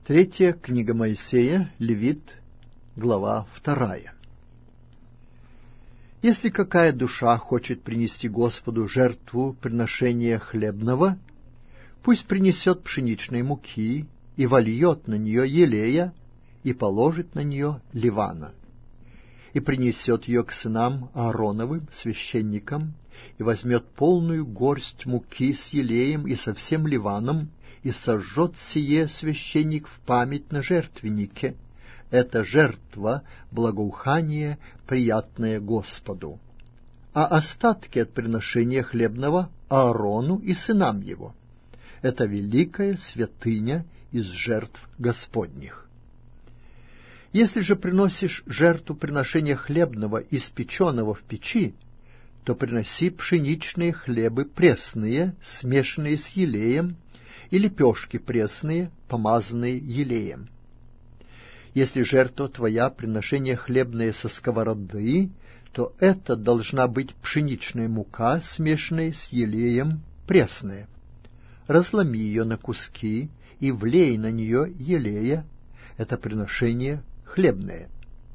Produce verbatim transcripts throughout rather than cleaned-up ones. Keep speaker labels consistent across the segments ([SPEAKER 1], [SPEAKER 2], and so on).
[SPEAKER 1] Третья книга Моисея, Левит, глава вторая. Если какая душа хочет принести Господу жертву приношения хлебного, пусть принесет пшеничной муки и вольет на нее елея и положит на нее ливана, и принесет ее к сынам Аароновым, священникам, и возьмет полную горсть муки с елеем и со всем ливаном, и сожжет сие священник в память на жертвеннике. Это жертва, благоухание, приятное Господу. А остатки от приношения хлебного Аарону и сынам его. Это великая святыня из жертв Господних. Если же приносишь жертву приношения хлебного, испеченного в печи, то приноси пшеничные хлебы пресные, смешанные с елеем, и лепешки пресные, помазанные елеем. Если жертва твоя приношение хлебное со сковороды, то это должна быть пшеничная мука, смешанная с елеем, пресная. Разломи ее на куски и влей на нее елея, это приношение хлебное.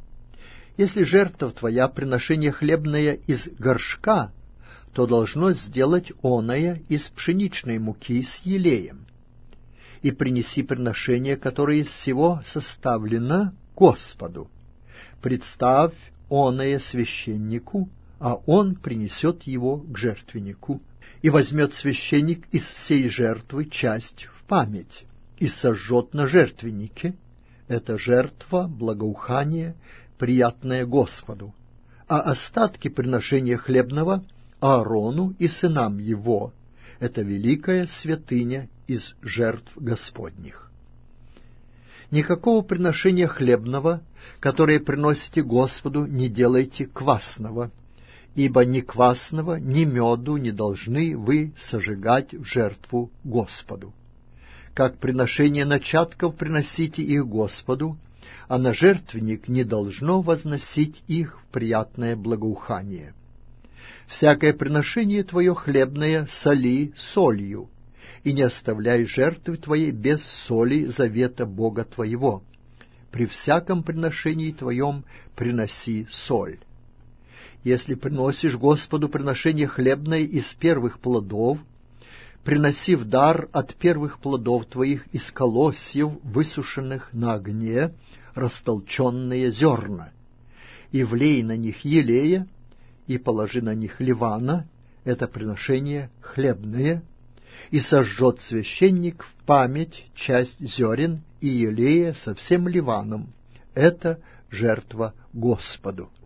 [SPEAKER 1] Если жертва твоя приношение хлебное из горшка, то должно сделать оное из пшеничной муки с елеем. И принеси приношение, которое из всего составлено, Господу. Представь оное священнику, а он принесет его к жертвеннику. И возьмет священник из всей жертвы часть в память, и сожжет на жертвеннике. Это жертва, благоухание, приятное Господу. А остатки приношения хлебного Аарону и сынам его. Это великая святыня из жертв Господних. Никакого приношения хлебного, которое приносите Господу, не делайте квасного, ибо ни квасного, ни меду не должны вы сожигать в жертву Господу. Как приношение начатков приносите их Господу, а на жертвенник не должно возносить их в приятное благоухание. Всякое приношение твое хлебное соли солью, и не оставляй жертвы твоей без соли завета Бога твоего. При всяком приношении твоем приноси соль. Если приносишь Господу приношение хлебное из первых плодов, приноси в дар от первых плодов твоих из колосьев, высушенных на огне, растолченные зерна, и влей на них елея, и положи на них ливана, это приношение хлебное, и сожжет священник в память часть зерен и елея со всем ливаном, это жертва Господу.